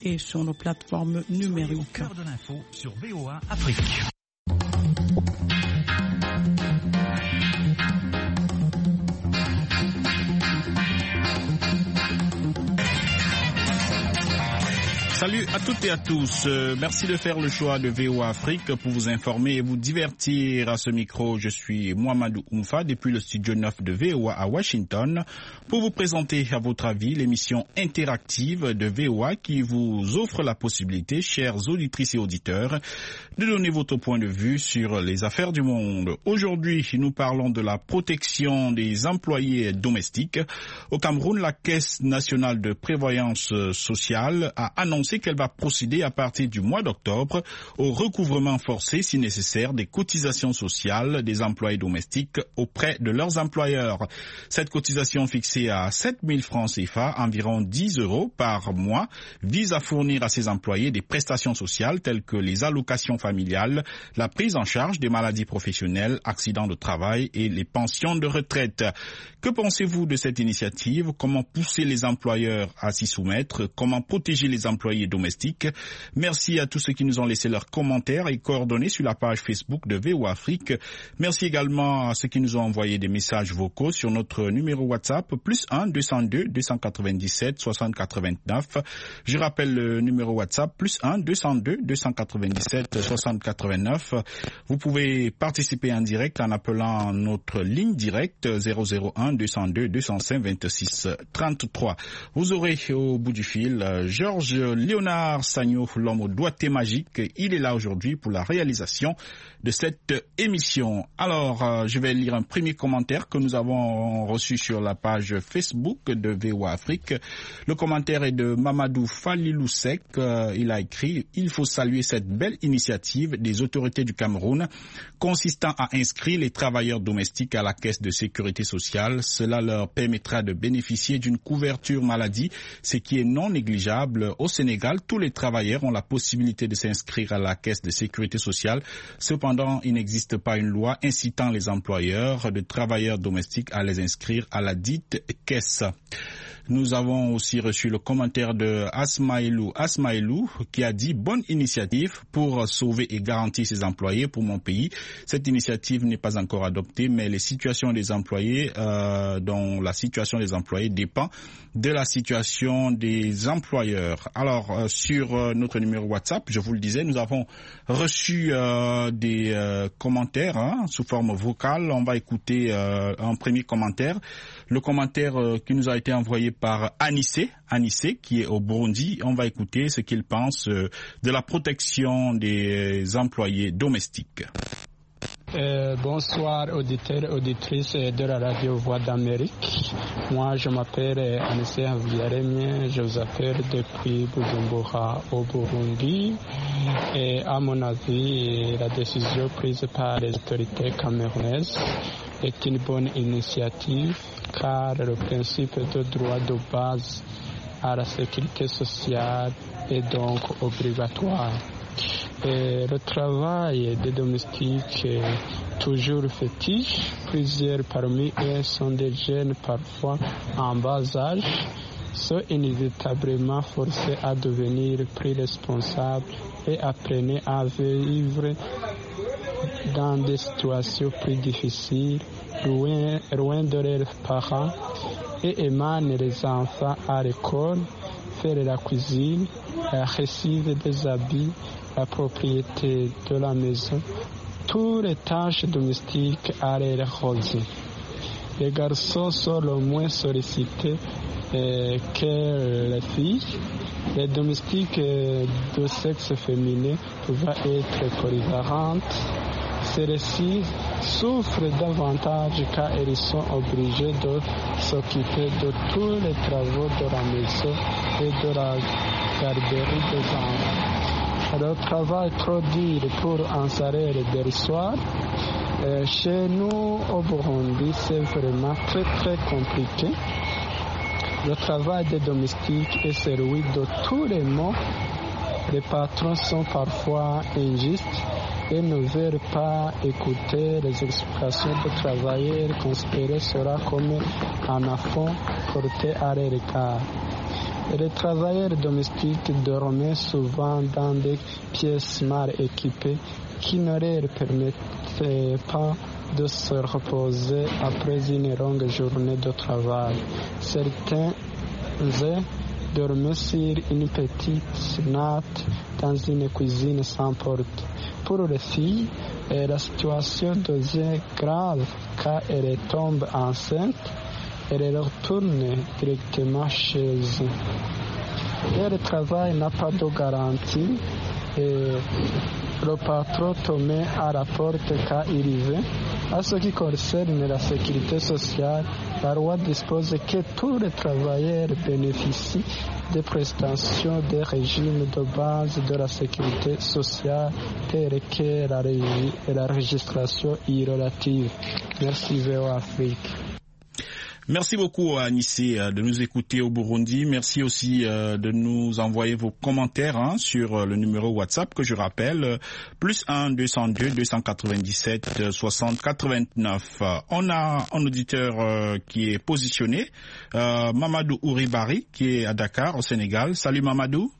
et sur nos plateformes numériques. Au cœur de l'info sur VOA Afrique. Salut à toutes et à tous. Merci de faire le choix de VOA Afrique pour vous informer et vous divertir. À ce micro, je suis Mohamedou Oumfa depuis le studio 9 de VOA à Washington pour vous présenter à votre avis l'émission interactive de VOA qui vous offre la possibilité, chères auditrices et auditeurs, de donner votre point de vue sur les affaires du monde. Aujourd'hui, nous parlons de la protection des employés domestiques. Au Cameroun, la Caisse nationale de prévoyance sociale a annoncé qu'elle va procéder à partir du mois d'octobre au recouvrement forcé, si nécessaire, des cotisations sociales des employés domestiques auprès de leurs employeurs. Cette cotisation fixée à 7 000 francs CFA, environ 10 € par mois, vise à fournir à ces employés des prestations sociales telles que les allocations familiales, la prise en charge des maladies professionnelles, accidents de travail et les pensions de retraite. Que pensez-vous de cette initiative? Comment pousser les employeurs à s'y soumettre? Comment protéger les employés domestiques? Merci à tous ceux qui nous ont laissé leurs commentaires et coordonnées sur la page Facebook de VOA Afrique. Merci également à ceux qui nous ont envoyé des messages vocaux sur notre numéro WhatsApp +1 202 297 60 89. Je rappelle le numéro WhatsApp +1 202 297 60 89. Vous pouvez participer en direct en appelant notre ligne directe 001 202 205 26 33. Vous aurez au bout du fil Georges Léonard Sagno, l'homme au doigté magique. Il est là aujourd'hui pour la réalisation de cette émission. Alors, je vais lire un premier commentaire que nous avons reçu sur la page Facebook de VOA Afrique. Le commentaire est de Mamadou Falilousek. Il a écrit « Il faut saluer cette belle initiative des autorités du Cameroun consistant à inscrire les travailleurs domestiques à la caisse de sécurité sociale. Cela leur permettra de bénéficier d'une couverture maladie, ce qui est non négligeable. Au Sénégal, tous les travailleurs ont la possibilité de s'inscrire à la caisse de sécurité sociale. Cependant, il n'existe pas une loi incitant les employeurs de travailleurs domestiques à les inscrire à la dite caisse. Nous avons aussi reçu le commentaire de Asmaïlou qui a dit « Bonne initiative pour sauver et garantir ses employés pour mon pays. Cette initiative n'est pas encore adoptée, mais les situations des employés, dont la situation des employés dépend de la situation des employeurs. » Alors, sur notre numéro WhatsApp, je vous le disais, nous avons reçu des commentaires sous forme vocale. On va écouter un premier commentaire. Le commentaire qui nous a été envoyé par Anissé qui est au Burundi. On va écouter ce qu'il pense de la protection des employés domestiques. Bonsoir auditeurs et auditrices de la radio Voix d'Amérique. Moi je m'appelle Anissé Haviyaremye, je vous appelle depuis Bujumbura au Burundi. Et à mon avis, la décision prise par les autorités camerounaises est une bonne initiative car le principe de droit de base à la sécurité sociale est donc obligatoire. Et le travail des domestiques est toujours fétiche. Plusieurs parmi eux sont des jeunes, parfois en bas âge, sont inévitablement forcés à devenir plus responsables et apprennent à vivre dans des situations plus difficiles, loin de leurs parents, et émanent les enfants à l'école, faire la cuisine, recevoir des habits, la propriété de la maison, toutes les tâches domestiques à leur rôle. Les garçons sont le moins sollicités que les filles. Les domestiques de sexe féminin peuvent être polyvalentes. Celles-ci souffrent davantage car elles sont obligées de s'occuper de tous les travaux de la maison et de la garderie des enfants. Le travail trop dur pour un salaire dérisoire. Chez nous au Burundi, c'est vraiment très très compliqué. Le travail des domestiques est celui de tous les mots. Les patrons sont parfois injustes et ne veulent pas écouter les explications des travailleurs considérés cela comme un affront porté à leur égard. Les travailleurs domestiques dormaient souvent dans des pièces mal équipées qui ne leur permettaient pas de se reposer après une longue journée de travail. Certains dormaient sur une petite natte dans une cuisine sans porte. Pour les filles, la situation devient grave car elles tombent enceintes et elles retournent directement chez eux. Leur travail n'a pas de garantie et le patron te met à la porte quand il veut. À ce qui concerne la sécurité sociale, la loi dispose que tous les travailleurs bénéficient des prestations des régimes de base de la sécurité sociale telles que la registration relative. Merci VOA Afrique. Merci beaucoup Anissé de nous écouter au Burundi. Merci aussi de nous envoyer vos commentaires sur le numéro WhatsApp que je rappelle, +1 202 297 60 89. On a un auditeur qui est positionné, Mamadou Ouribari, qui est à Dakar au Sénégal. Salut Mamadou.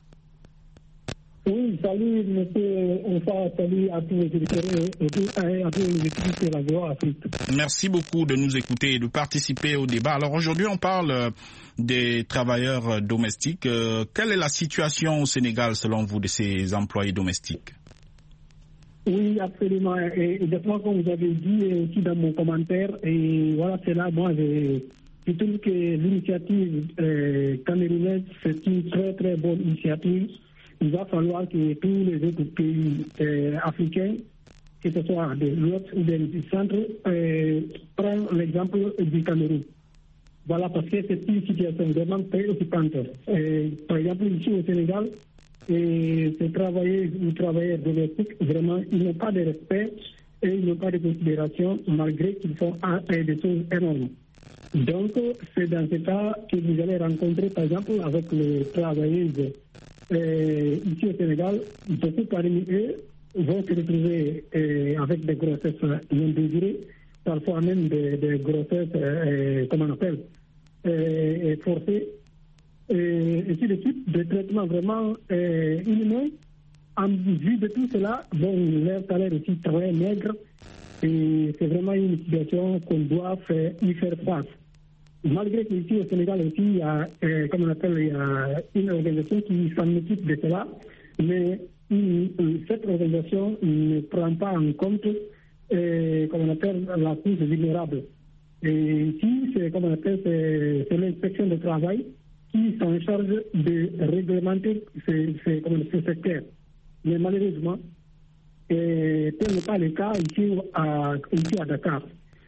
Oui, salut monsieur, salut à tous les éditeurs et à tous les éditeurs de la VOA Afrique. Merci beaucoup de nous écouter et de participer au débat. Alors aujourd'hui, on parle des travailleurs domestiques. Quelle est la situation au Sénégal selon vous de ces employés domestiques? Oui, absolument. Et exactement comme vous avez dit aussi dans mon commentaire, et voilà, c'est là, moi, je trouve que l'initiative camerounaise, c'est une très très bonne initiative. Il va falloir que tous les autres pays africains, que ce soit de l'Ouest ou du centre, prennent l'exemple du Cameroun. Voilà, parce que c'est une situation vraiment préoccupante. Par exemple, ici au Sénégal, ces travailleurs domestiques, vraiment, ils n'ont pas de respect et ils n'ont pas de considération, malgré qu'ils font des choses énormes. Donc, c'est dans ce cas que vous allez rencontrer, par exemple, avec les travailleuses ici au Sénégal, beaucoup parmi eux vont se retrouver avec des grossesses non désirées, parfois même des grossesses, comment on appelle, forcées, et ainsi de suite, des traitements vraiment inhumains. En vue de tout cela, bon, leur salaire aussi très maigre, et c'est vraiment une situation qu'on doit y faire face. Malgré qu'ici au Sénégal aussi, il y a, comme on appelle, il y a une organisation qui s'en occupe de cela, mais cette organisation ne prend pas en compte, comme on appelle, la couche vulnérable. Et ici, c'est, comme on appelle, c'est l'inspection du travail qui s'en charge de réglementer ce secteur. Mais malheureusement, tel n'est pas le cas ici à Dakar.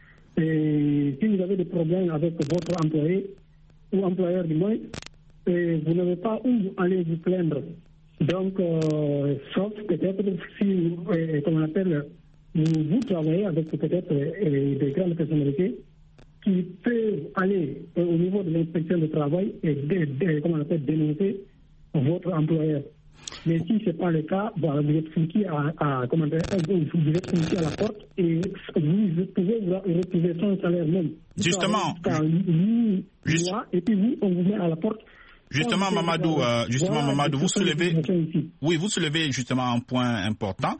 Et si vous avez des problèmes avec votre employé ou employeur du moins, vous n'avez pas où aller vous plaindre. Donc, sauf peut-être si, comme on appelle, vous travaillez avec peut-être des grandes personnalités qui peuvent aller au niveau de l'inspection du travail et comment on appelle, dénoncer votre employeur. Mais si ce n'est pas le cas, bon, vous êtes foutu à la porte et vous pouvez vous retrouver sans salaire même. Justement, et puis vous, on vous met à la porte. Justement, Mamadou, vous soulevez justement un point important.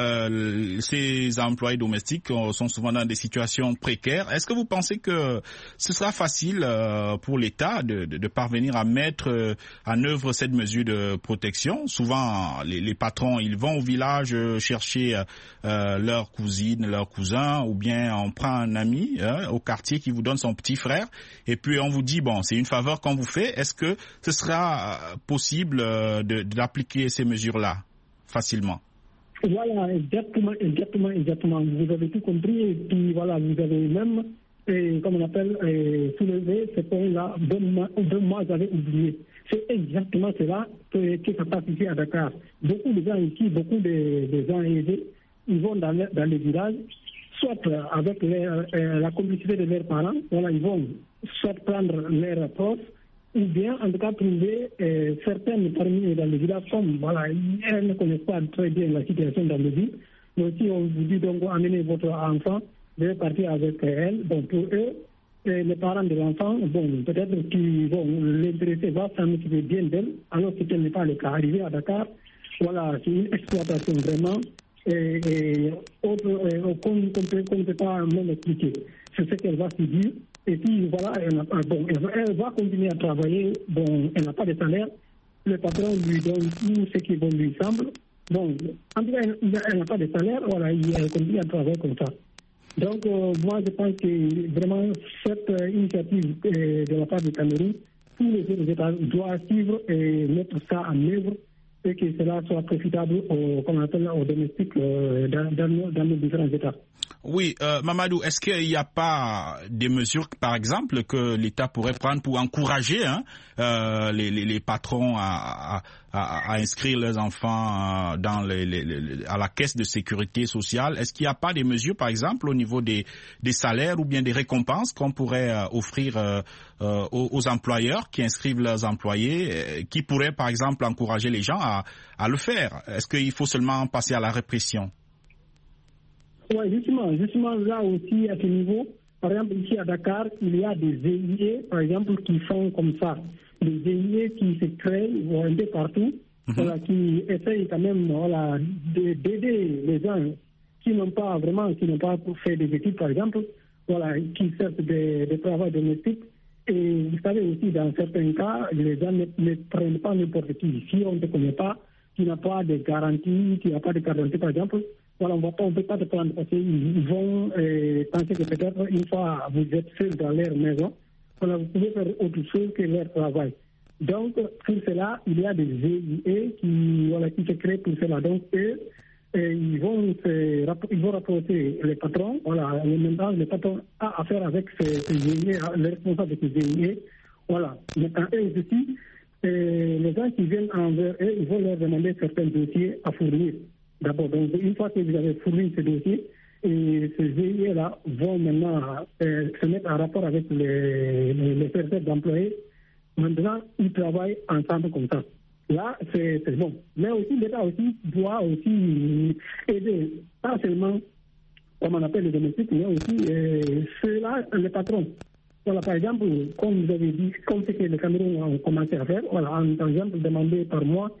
Ces employés domestiques sont souvent dans des situations précaires. Est-ce que vous pensez que ce sera facile pour l'État de parvenir à mettre en œuvre cette mesure de protection? Souvent, les patrons, ils vont au village chercher leur cousine, leur cousin, ou bien on prend un ami au quartier qui vous donne son petit frère, et puis on vous dit, bon, c'est une faveur qu'on vous fait. Est-ce que ce sera possible d'appliquer ces mesures-là facilement? Voilà, exactement. Vous avez tout compris, et puis voilà, vous avez même, comme on appelle, soulevé ce point-là, moi j'avais oublié. C'est exactement cela que ça passe ici à Dakar. Beaucoup de gens ici, beaucoup de gens aisés, ils vont dans les villages, soit avec la complicité de leurs parents, voilà, ils vont soit prendre leurs profs, ou bien en tout cas trouver certaines parmi eux dans les villages, comme voilà, elles ne connaissent pas très bien la situation dans les villes, mais aussi on vous dit donc amenez votre enfant, vous allez partir avec elle. Donc pour eux, les parents de l'enfant, bon, peut-être qu'ils vont l'intéresser, va s'en occuper bien d'elle, alors que ce n'est pas le cas. Arrivé à Dakar, voilà, c'est une exploitation vraiment, qu'on ne peut pas même expliquer. C'est ce qu'elle va subir. Et puis voilà, elle va continuer à travailler, bon, elle n'a pas de salaire, le patron lui donne tout ce qui bon lui semble. Bon, en tout cas, elle n'a pas de salaire, voilà, elle continue à travailler comme ça. Donc, moi, je pense que vraiment, cette initiative de la part du Cameroun, tous les autres États doivent suivre et mettre ça en œuvre et que cela soit profitable aux domestiques dans nos différents États. Oui, Mamadou, est-ce qu'il n'y a pas des mesures, par exemple, que l'État pourrait prendre pour encourager les patrons à inscrire leurs enfants dans à la caisse de sécurité sociale? Est-ce qu'il n'y a pas des mesures, par exemple, au niveau des salaires ou bien des récompenses qu'on pourrait offrir aux employeurs qui inscrivent leurs employés, qui pourraient, par exemple, encourager les gens à le faire? Est-ce qu'il faut seulement passer à la répression? Oui, justement, là aussi, à ce niveau, par exemple, ici à Dakar, il y a des VIE, par exemple, qui font comme ça. Des VIE qui se créent un peu partout, voilà, qui essayent quand même d'aider les gens qui n'ont pas fait des études, par exemple, voilà, qui servent de travail domestique. Et vous savez aussi, dans certains cas, les gens ne prennent pas n'importe qui. Si on ne te connaît pas, tu n'as pas de garantie, par exemple, voilà, on ne peut pas te prendre parce qu'ils vont penser que peut-être une fois vous êtes seul dans leur maison, voilà, vous pouvez faire autre chose que leur travail. Donc, pour cela, il y a des VIE qui se créent pour cela. Donc, eux, ils vont rapprocher les patrons. Voilà, maintenant, les patrons ont affaire avec ces VIE, les responsables de ces VIE. Voilà, maintenant, eux aussi, les gens qui viennent envers eux, ils vont leur demander certains dossiers à fournir. D'abord, donc une fois que vous avez fourni ces dossiers, et ces VIE-là vont maintenant se mettre en rapport avec les services d'employés. Maintenant, ils travaillent ensemble comme ça. Là, c'est bon. Mais aussi, l'État aussi doit aussi aider, pas seulement, comme on appelle les domestiques, mais aussi ceux-là, les patrons. Voilà, par exemple, comme vous avez dit, comme ce que les Cameroun ont commencé à faire, voilà, par exemple, demander par mois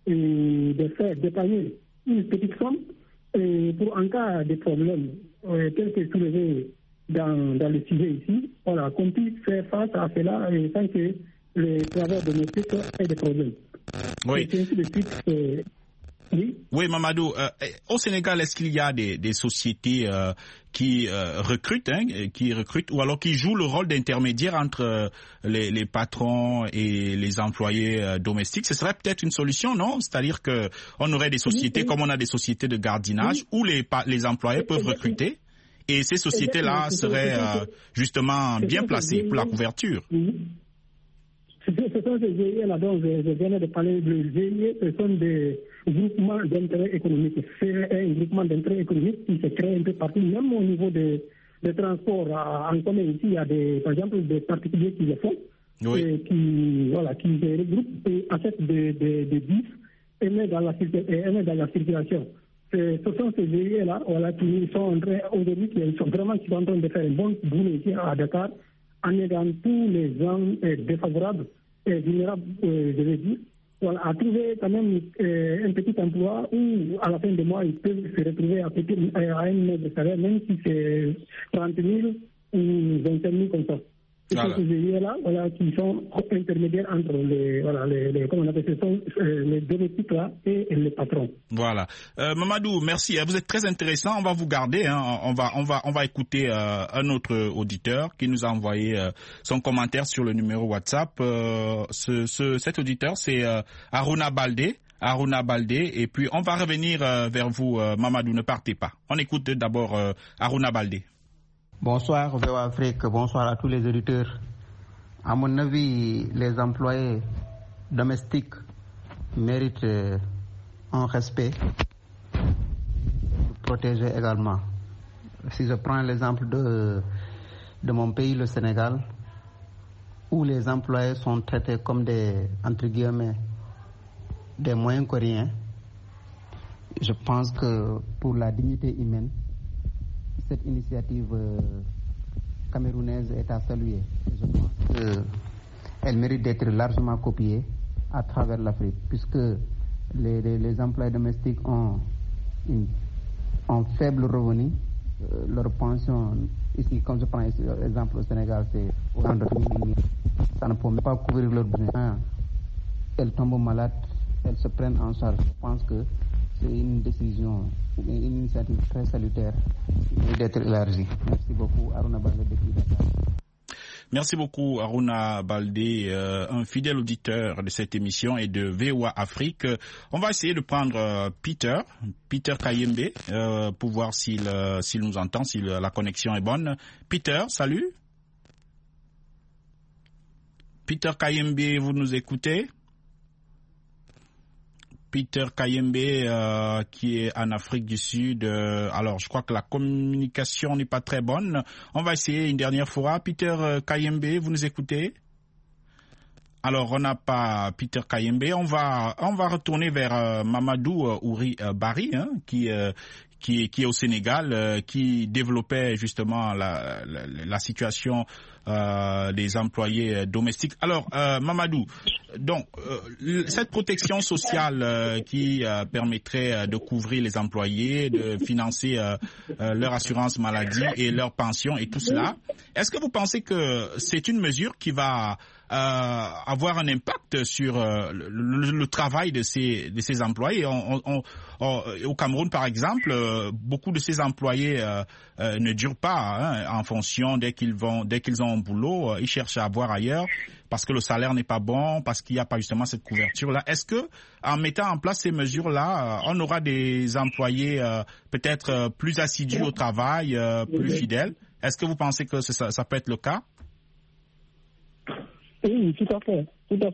d'épargner une petite somme pour en cas de problème tel que soulevé dans le sujet ici, voilà, qu'on puisse faire face à cela sans que les travailleurs domestiques aient des problèmes. Oui. Et ainsi de suite, oui, Mamadou. Au Sénégal, est-ce qu'il y a des sociétés qui recrutent, ou alors qui jouent le rôle d'intermédiaire entre les patrons et les employés domestiques? Ce serait peut-être une solution, non? C'est-à-dire que on aurait des sociétés comme on a des sociétés de gardiennage où les employés peuvent recruter, et ces sociétés-là seraient justement bien placées pour la couverture. Ce sont ces GIE-là dont je viens de parler. Les GIE, ce sont des groupements d'intérêt économique. C'est un groupement d'intérêt économique qui se crée un peu partout, même au niveau des transports en commun. Ici, il y a par exemple des particuliers qui le font, et qui se regroupent et achètent des bus et mettent dans la circulation. Ce sont ces GIE-là qui sont en train aujourd'hui, qui sont en train de faire un bon boulot ici à Dakar, en aidant tous les gens défavorables et vulnérables, je veux dire, voilà, à trouver quand même un petit emploi où, à la fin du mois, ils peuvent se retrouver à un maigre salaire, même si c'est 30 000 ou 25 000 comme ça. Et ces GIE-là, qui sont intermédiaires entre les domestiques là et les patrons. Voilà. Mamadou, merci. Vous êtes très intéressant. On va vous garder. On va écouter un autre auditeur qui nous a envoyé son commentaire sur le numéro WhatsApp. Cet auditeur, c'est Aruna Baldé. Et puis on va revenir vers vous, Mamadou. Ne partez pas. On écoute d'abord Aruna Baldé. Bonsoir VOA Afrique, bonsoir à tous les auditeurs. À mon avis, les employés domestiques méritent un respect, protégé également. Si je prends l'exemple de mon pays, le Sénégal, où les employés sont traités comme entre guillemets, des moins que rien, je pense que pour la dignité humaine, cette initiative camerounaise est à saluer. Je pense qu'elle mérite d'être largement copiée à travers l'Afrique, puisque les employés domestiques ont un faible revenu. Leur pension, ici, comme je prends l'exemple au Sénégal, c'est au de 1 000. Ça ne peut même pas couvrir leurs besoins. Elles tombent malades, elles se prennent en charge. Je pense que c'est une décision, une initiative très salutaire qui mérite d'être élargie. Merci beaucoup, Aruna Baldé depuis Dakar. Merci beaucoup, Aruna Baldé, un fidèle auditeur de cette émission et de VOA Afrique. On va essayer de prendre Peter Kayembe, pour voir s'il nous entend, si la connexion est bonne. Peter, salut. Peter Kayembe, vous nous écoutez? Peter Kayembe, qui est en Afrique du Sud. Alors, je crois que la communication n'est pas très bonne. On va essayer une dernière fois. Peter Kayembe, vous nous écoutez? Alors, on n'a pas Peter Kayembe. On va retourner vers Mamadou Ouri Bari, hein, qui est au Sénégal, qui développait justement la situation des employés domestiques. Alors, Mamadou, donc cette protection sociale qui permettrait de couvrir les employés, de financer leur assurance maladie et leur pension et tout cela, est-ce que vous pensez que c'est une mesure qui va avoir un impact sur le travail de ces employés? Au Cameroun, par exemple, beaucoup de ces employés ne durent pas, hein, en fonction dès qu'ils ont un boulot, ils cherchent à avoir ailleurs parce que le salaire n'est pas bon, parce qu'il n'y a pas justement cette couverture-là. Est-ce que, en mettant en place ces mesures-là, on aura des employés peut-être plus assidus au travail, plus fidèles? Est-ce que vous pensez que ça peut être le cas? Oui, tout à fait.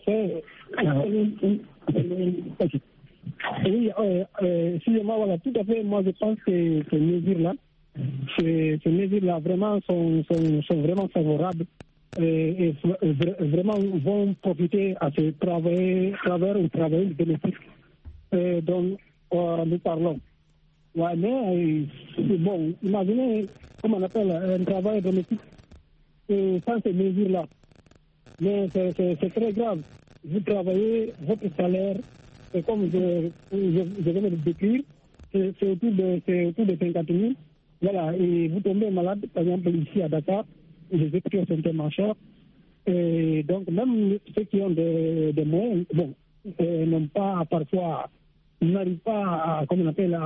Oui, excusez-moi, voilà, tout à fait. Moi, je pense que ces mesures-là vraiment sont vraiment favorables et vraiment vont profiter à ces travailleurs ou travailleuses bénéfiques dont nous parlons. Ouais, mais bon, imaginez, comment on appelle, un travail domestique sans ces mesures-là. Mais c'est très grave. Vous travaillez, votre salaire, et comme je viens de le décrire, c'est autour de 50 000. Voilà, et vous tombez malade, par exemple ici à Dakar, les hôpitaux sont tellement chers. Et donc même ceux qui ont des moyens, bon, n'ont pas parfois, n'arrivent pas à, comme on appelle,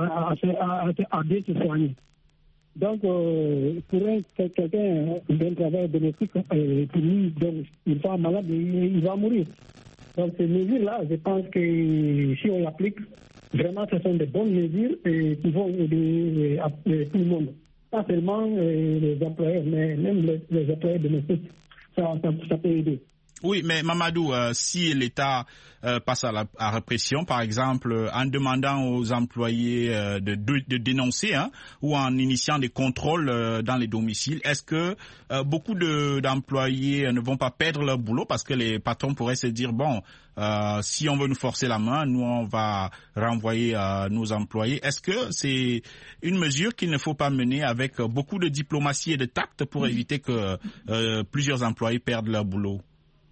à bien se soigner. Donc, pour quelqu'un d'un travail domestique, pour lui, donc, il va malade et il va mourir. Donc, ces mesures-là, je pense que si on l'applique, vraiment, ce sont des bonnes mesures qui vont aider tout le monde. Pas seulement les employés, mais même les employés domestiques. Ça peut aider. Oui, mais Mamadou, si l'État passe à la répression, par exemple, en demandant aux employés de dénoncer, hein, ou en initiant des contrôles dans les domiciles, est-ce que beaucoup d'employés ne vont pas perdre leur boulot parce que les patrons pourraient se dire, bon, si on veut nous forcer la main, nous on va renvoyer nos employés. Est-ce que c'est une mesure qu'il ne faut pas mener avec beaucoup de diplomatie et de tact pour éviter que plusieurs employés perdent leur boulot?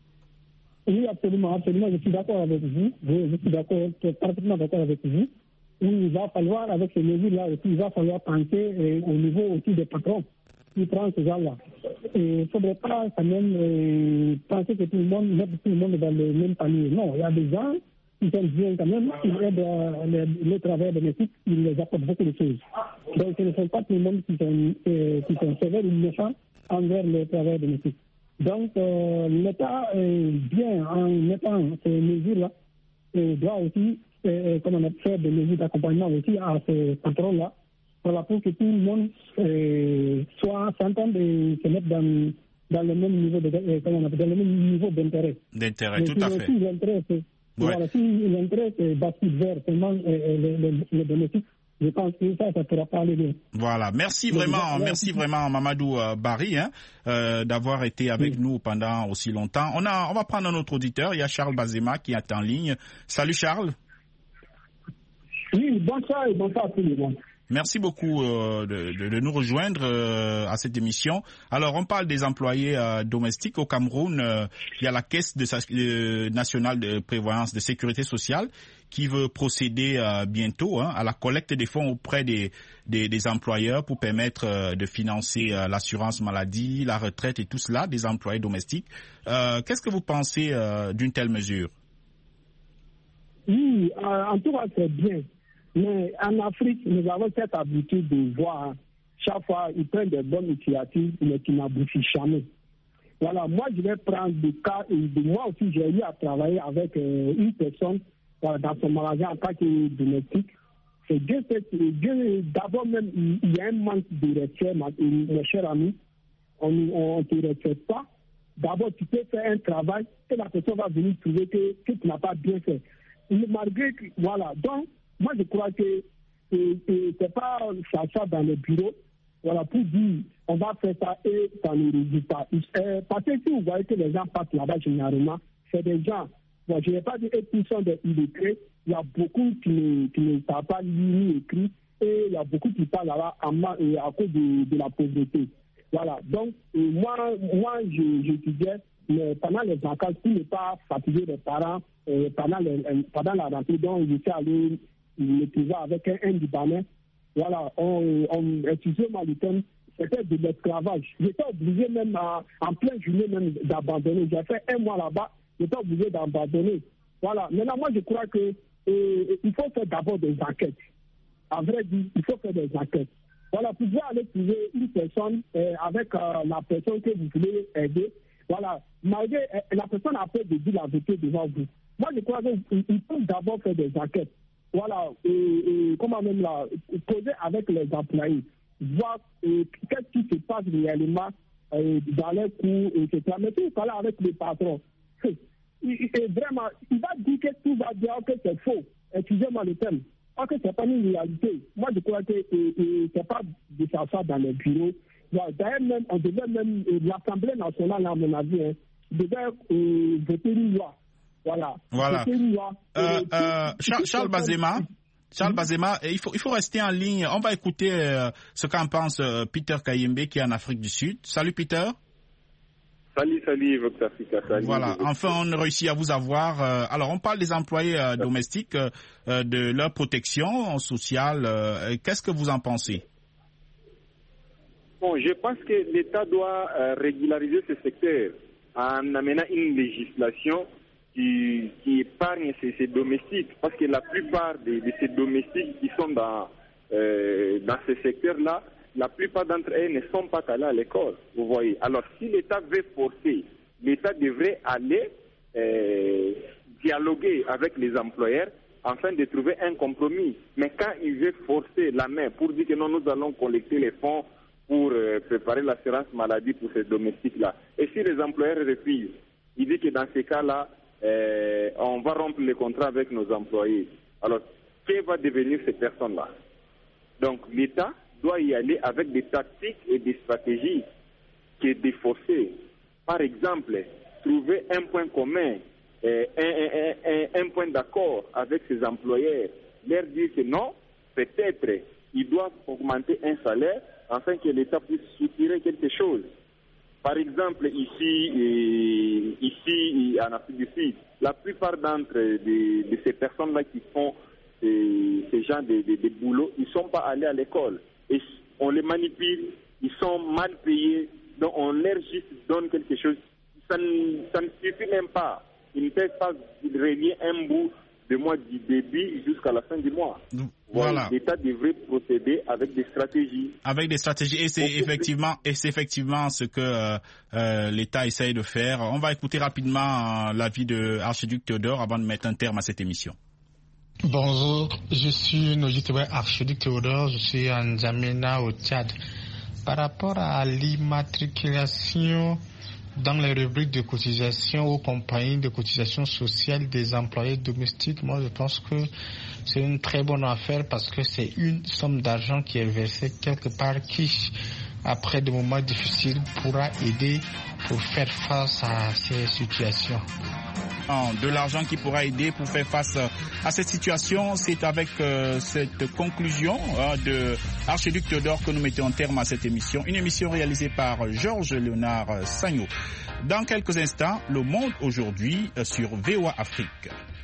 Oui, absolument, je suis d'accord avec vous. Je suis parfaitement d'accord avec vous. Il va falloir, avec ces mesures-là aussi, il va falloir penser au niveau aussi des patrons qui prennent ce genre-là. Il ne faudrait pas quand même penser que tout le monde met tout le monde dans le même panier. Non, il y a des gens qui sont bien quand même, qui aident les travailleurs domestiques, ils les apportent beaucoup de choses. Donc ce ne sont pas tout le monde qui sont sévères ou méchants envers les travailleurs domestiques. Donc, l'État, bien en mettant ces mesures-là, doit aussi, comme on a fait des mesures d'accompagnement aussi à ces patrons-là, voilà, pour que tout le monde s'entende et se mette dans le même niveau d'intérêt. D'intérêt, tout à fait. Si l'intérêt, si l'intérêt bascule vers seulement les bénéfices, je pense que ça ne pourra pas aller bien. Voilà, merci vraiment Mamadou Bari, hein, d'avoir été avec nous pendant aussi longtemps. On va prendre un autre auditeur, il y a Charles Bazema qui est en ligne. Salut Charles. Oui, bonsoir et bonsoir à tous les gens. Merci beaucoup de nous rejoindre à cette émission. Alors, on parle des employés domestiques. Au Cameroun, il y a la Caisse nationale de prévoyance de sécurité sociale qui veut procéder bientôt à la collecte des fonds auprès des employeurs pour permettre de financer l'assurance maladie, la retraite et tout cela des employés domestiques. Qu'est-ce que vous pensez d'une telle mesure? Oui, en tout cas, c'est bien. Mais en Afrique, nous avons cette habitude de voir chaque fois ils prennent des bonnes initiatives, mais qui n'aboutissent jamais. Voilà, moi je vais prendre le cas, de moi aussi j'ai eu à travailler avec une personne dans son magasin en tant que domestique. C'est d'abord même, il y a un manque de respect, mon cher ami. On ne te respecte pas. D'abord, tu peux faire un travail et la personne va venir trouver que tu n'as pas bien fait. Malgré que, voilà, donc, moi je crois que c'est pas ça dans le bureau, voilà, pour dire on va faire ça et ça ne réussit pas. Parce que si vous voyez que les gens passent là-bas généralement, c'est des gens, bon, je n'ai pas dit 1% des illettrés, il y a beaucoup qui ne savent pas lire ni écrire et il y a beaucoup qui parlent là-bas à cause de la pauvreté. Voilà, donc moi j'étudiais, mais pendant les vacances, pour ne pas fatiguer les parents, pendant la rentrée, donc je suis allé me trouver avec un Libanais. Voilà, on excusez-moi le terme, c'était de l'esclavage. J'étais obligé même en pleine journée même d'abandonner. J'ai fait 1 mois là-bas, j'étais obligé d'abandonner. Voilà, maintenant moi je crois que il faut faire d'abord des enquêtes. À vrai dire, il faut faire des enquêtes. Voilà, pour pouvoir aller trouver une personne avec la personne que vous voulez aider. Voilà, malgré la personne a peur de dire la vérité devant vous. Moi, je crois qu'il faut d'abord faire des enquêtes. Voilà, comment même là, poser avec les employés, voir qu'est-ce qui se passe réellement dans les cours, etc. Mais si vous parlez avec le patron, vraiment, il va dire que tout va bien, que c'est faux. Excusez-moi le terme. Parce que ce n'est pas une réalité. Moi, je crois que ce n'est pas de faire ça dans les bureaux. D'ailleurs, même, on devait même, l'Assemblée nationale, à mon avis, devait voter une loi. Voilà. Voter une loi. Charles Bazema, il faut rester en ligne. On va écouter ce qu'en pense Peter Kayembe, qui est en Afrique du Sud. Salut, Peter. Salut, Vox Africa. Voilà, enfin on réussit à vous avoir. Alors on parle des employés domestiques, de leur protection sociale. Qu'est-ce que vous en pensez? Bon, je pense que l'État doit régulariser ce secteur en amenant une législation qui épargne ces domestiques. Parce que la plupart de ces domestiques qui sont dans ce secteur-là, la plupart d'entre eux ne sont pas allés à l'école, vous voyez. Alors, si l'État veut forcer, l'État devrait aller dialoguer avec les employeurs afin de trouver un compromis. Mais quand il veut forcer la main pour dire que non, nous allons collecter les fonds pour préparer l'assurance maladie pour ces domestiques-là, et si les employeurs refusent, il dit que dans ces cas-là, on va rompre les contrats avec nos employés. Alors, que va devenir ces personnes-là? Donc, l'État doit y aller avec des tactiques et des stratégies qui est de forcer. Par exemple, trouver un point commun, un point d'accord avec ses employeurs, leur dire que non, peut-être ils doivent augmenter un salaire afin que l'État puisse soutirer quelque chose. Par exemple, ici en Afrique du Sud, la plupart de ces personnes-là qui font ces gens de boulot, ils ne sont pas allés à l'école. Et on les manipule, ils sont mal payés, donc on leur juste donne quelque chose. Ça ne suffit même pas. Ils ne peuvent pas régler un bout de mois du début jusqu'à la fin du mois. Voilà. L'État devrait procéder avec des stratégies. Avec des stratégies, et c'est effectivement ce que l'État essaye de faire. On va écouter rapidement l'avis de Archiduc Théodore avant de mettre un terme à cette émission. Bonjour, je suis Nojitebe Archiduc Théodore, je suis en N'Djamena au Tchad. Par rapport à l'immatriculation dans les rubriques de cotisation aux compagnies de cotisation sociale des employés domestiques, moi je pense que c'est une très bonne affaire parce que c'est une somme d'argent qui est versée quelque part qui, après des moments difficiles, pourra aider pour faire face à ces situations. de l'argent qui pourra aider pour faire face à cette situation. C'est avec cette conclusion de Archiduc Théodore que nous mettons en terme à cette émission. Une émission réalisée par Georges Léonard Sagno. Dans quelques instants, Le Monde aujourd'hui sur VOA Afrique.